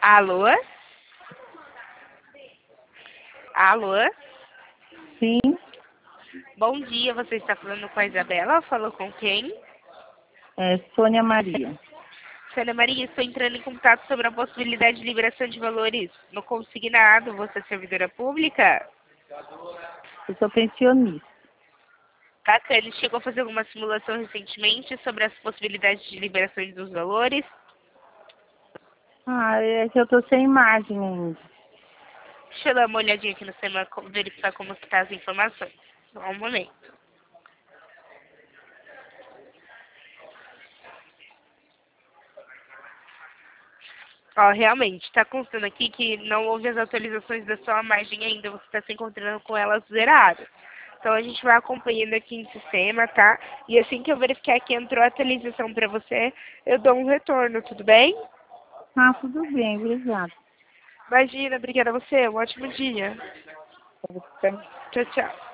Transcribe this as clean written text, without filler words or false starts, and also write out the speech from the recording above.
Alô? Alô? Sim, Bom dia, você está falando com a Isabela? Falou com quem? é Sônia Maria. Sônia Maria, estou entrando em contato sobre a possibilidade de liberação de valores no consignado. Você é servidora pública? Eu sou pensionista. Bacana, ele chegou a fazer alguma simulação recentemente sobre as possibilidades de liberação dos valores? É que eu tô sem imagem ainda. Deixa eu dar uma olhadinha aqui no sistema, verificar como que tá as informações. Só um momento. Ó, realmente, está constando aqui que não houve as atualizações da sua margem ainda, você está se encontrando com elas zeradas. Então a gente vai acompanhando aqui no sistema, tá? E assim que eu verificar que entrou a atualização para você, eu dou um retorno, tudo bem? Tudo bem, obrigada. Imagina, obrigada a você, um ótimo dia. Tchau, tchau.